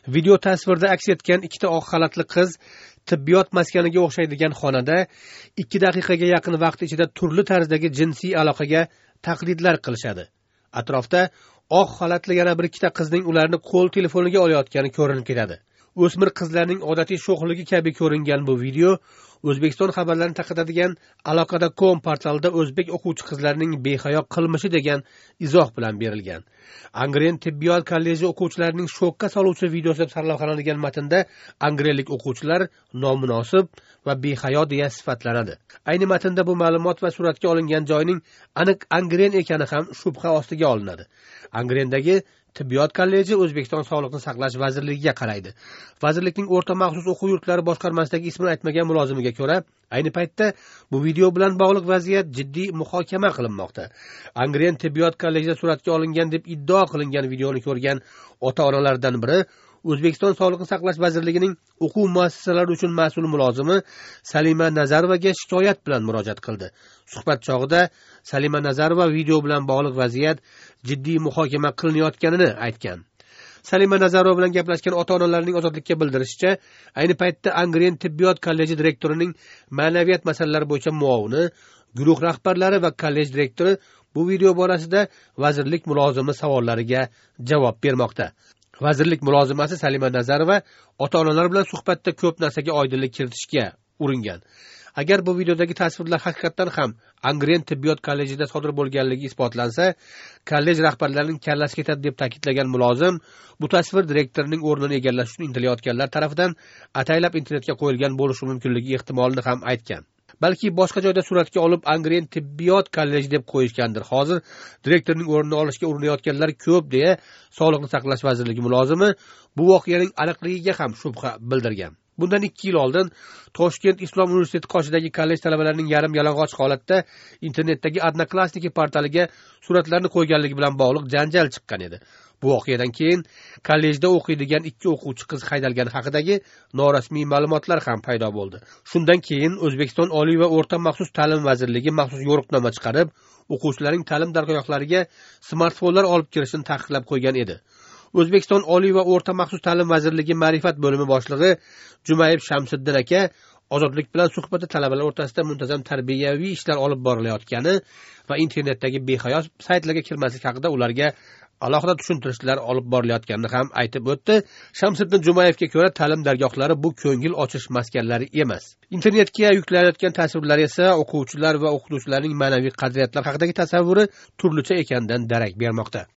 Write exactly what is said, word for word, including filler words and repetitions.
Video tasvirda aks etgan ikkita oq xalatli qiz tibbiyot maskaniga o'xshaydigan xonada ikki daqiqaga yaqin vaqt ichida turli tarzdagi jinsiy aloqaga taqlidlar qilishadi. Atrofda oq xalatli yana bir ikkita qizning ularni qo'l telefoniga olayotgani ko'rinib ketadi. O'smir qizlarning odatiy sho'xligi kabi ko'ringan bu video O'zbekiston xabarlarini taqdiradigan aloqada nokta com portalida o'zbek o'quvchi qizlarining behayo qilmishi degan izoh bilan berilgan. Angren tibbiyot kolleji o'quvchilarining shokka soluvchi videosi deb sarlavhalanadigan matnda angrenlik o'quvchilar nomunosib va behayo deya sifatlanadi. Ayni matnda bu ma'lumot va suratga olingan joyning aniq Angren ekani ham shubha ostiga olinadi. Angrendagi Tibbiyot kolleji O'zbekiston Sog'liqni saqlash vazirligiga qaraydi. Vazirlikning o'rta maxsus o'quv yurtlari boshqarmasidagi ismini aytmagan mulozimiga ko'ra, ayni paytda bu video bilan bog'liq vaziyat jiddiy muhokama qilinmoqda. Angren tibbiyot kollejida suratga olingan deb iddao qilingan videoni ko'rgan ota-onalardan biri O'zbekiston Sog'liqni saqlash vazirligining o'quv muassasalari uchun mas'ul mulozimi Salima Nazarovaga shikoyat bilan murojaat qildi. Suhbat chog'ida Salima Nazarova video bilan bog'liq vaziyat jiddiy muhokama qilinayotganini aytgan. Salima Nazarova bilan gaplashgan ota-onalarning ozodlikka bildirishicha, ayni paytda Angren tibbiyot kolleji direktorining ma'naviyat masalalari bo'yicha muovini, guruh rahbarlari va kollej direktori bu video borasida vazirlik mulozimi savollariga javob bermoqda. Vazirlik mulozimasi Salima Nazarova ota-onalar bilan suhbatda ko'p narsaga oydinlik kiritishga uringan. Agar bu videodagi tasvirlar haqiqatan ham Angren tibbiyot kollejida sodir bo'lganligi isbotlansa, kollej rahbarlarining kallasi ketadi deb ta'kidlagan mulozim, bu tasvir direktorning o'rnini egallash uchun intilayotganlar tomonidan ataylab internetga qo'yilgan bo'lishi mumkinligi ehtimolini ham aytgan. Balki boshqa joyda suratga olib Angren tibbiyot kolleji deb qo'yishgandir. Hozir direktorning o'rnini olishga urinayotganlar ko'p deya Sog'liqni saqlash vazirligi mulozimi bu voqeaning aniqligiga ham shubha bildirgan. Bundan ikki yil oldin Toshkent Islom universiteti qoshidagi kollej talabalarining yarim yalang'och holatda internetdagi Odnoklassniki portaliga suratlarni qo'yganligi bilan bog'liq janjal chiqqan edi. Bu voqeadan keyin kollejda o'qiydigan ikki o'quvchi qiz haydalgani haqidagi norasmiy ma'lumotlar ham paydo bo'ldi. Shundan keyin O'zbekiston Oliy va o'rta maxsus ta'lim vazirligi maxsus yo'riqnoma chiqarib, o'quvchilarning ta'lim dargohlariga smartfonlar olib kirishini taqiqlab qo'ygan edi. O'zbekiston Oliy va o'rta maxsus ta'lim vazirligi ma'rifat bo'limi boshlig'i Jumayev Shamsiddin aka ozodlik bilan suhbatda talabalar o'rtasida muntazam tarbiyaviy ishlar olib borilayotgani va internetdagi behayo saytlarga kirmaslik haqida ularga alohida tushuntirishlar olib borilayotganini ham aytib o'tdi. Shamsiddin Jumayevga ko'ra, ta'lim dargohlari bu ko'ngil ochish maskanlari emas. Internetga yuklanayotgan tasvirlar esa o'quvchilar va o'qituvchilarning ma'naviy qadriyatlar haqidagi tasavvuri turlicha ekanidan darak bermoqda.